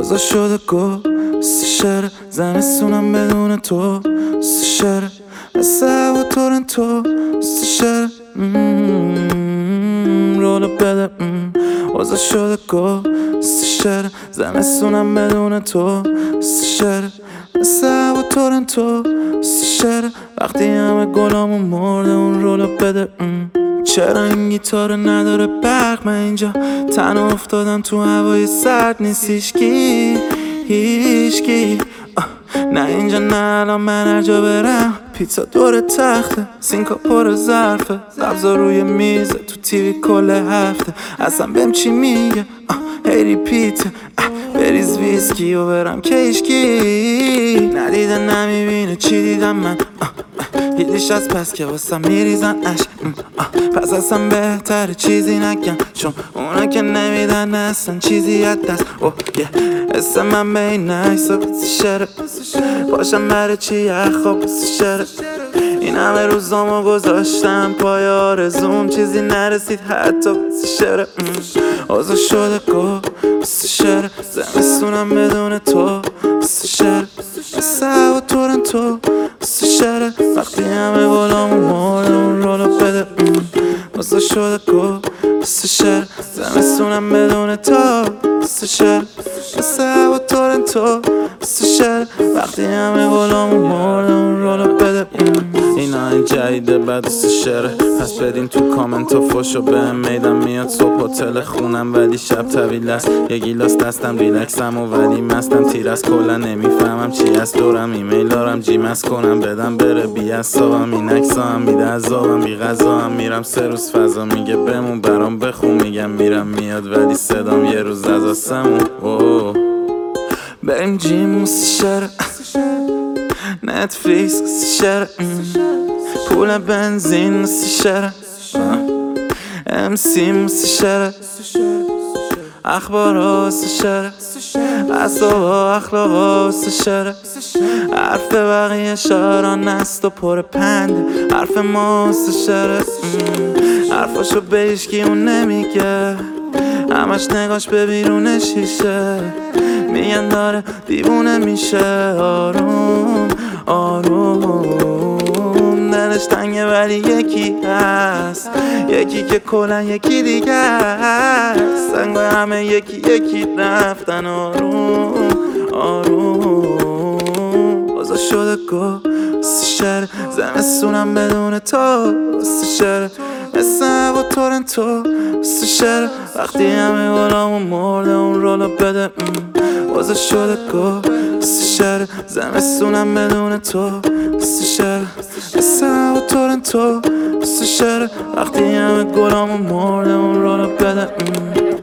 اوضاع شده گست شهر، زمستونم بدون تو ست شهر، مثل هوا تورنتو ست شهر. رولو بده اوضاع شده گست شهر، زمستونم بدون تو ست شهر، مثل هوا تورنتو ست شهر. وقتی همه گلامون مرده اون رولو بده. چرا این گیتار نداره برق؟ من اینجا تنها افتادم تو هوای سرد، نیست هیشکی نه اینجا نه الان من هر جا برم پیتزا دور تخته، سینکا پر ظرفه، سبزا روی میزه، تو تیوی کل هفته. اصلا بهم چی میگه؟ هی ریپیته، بریز ویسکی و برم کشکی. ندیده نمیبینه چی دیدم من، هیلیش از پس که واسم میریزن عشق. پس اصلا بهتره چیزی نگم، چون اونا که نمیدن اصلا چیزی از دست. اسم من به این عکسا شهره، باشم برای چی یخواب شهره. این همه روزامو گذاشتم پای آرزوم، چیزی نرسید حتی شهره. اوضاع شده گست شهر، زمستونم بدون تو ست شهر، مثل هوا تورنتو ست شهر. وقتی همه گلامون مرده اون رولو بده. اوضاع شده گست شهر، زمستونم بدون تو ست شهر، مثل هوا تورنتو ست شهر. وقتی همه گلامون مرده اون رولو بده. اینا این جدیده بعد ست شهره، پس بدین تو کامنت و فوشو بهم. میدم میاد صبح هتل خونم ولی شب طویل است، یه گیلاس دستم ریلکسم و ولی مستم تیر است. کلا نمیفهمم چی از دورم، ایمیل دارم جیمز کنم بدم بره بی اعصابم. این عکسا هم بیده عذابم، بی غذا هم میرم 3 روز فضا میگه بمون برام بخون، میگم میرم میاد ولی صدام یه روز از آسمون. بریم جیم ست شهر، نتفلیکس ست شهر، پول بنزین ست شهر، امسی ست شهر، اخبارا ست شهر، اعصابا اخلاقا ست شهر. حرف بقیه شعران است و پر پنده، حرف ما ست شهر. حرفاشو به هیچکی اون نمیگه، همش نگاش به بیرون شیشه، میگن داره دیوونه میشه. آروم آروم دلش تنگه ولی یکی هست، یکی که کلن یکی دیگه هست. سنگای همه یکی رفتن. آروم اوضاع شده گست شهر، زمستونم بدون تو ست شهر، مثل هوا تورنتو ست شهر. وقتی همه گلامون مرده اون رولو بده. اوضاع شده گست شهر، زمستونم بدون تو ست شهر، مثل هوا تورنتو ست شهر. وقتی همه گلامون مرده اون رولو بده.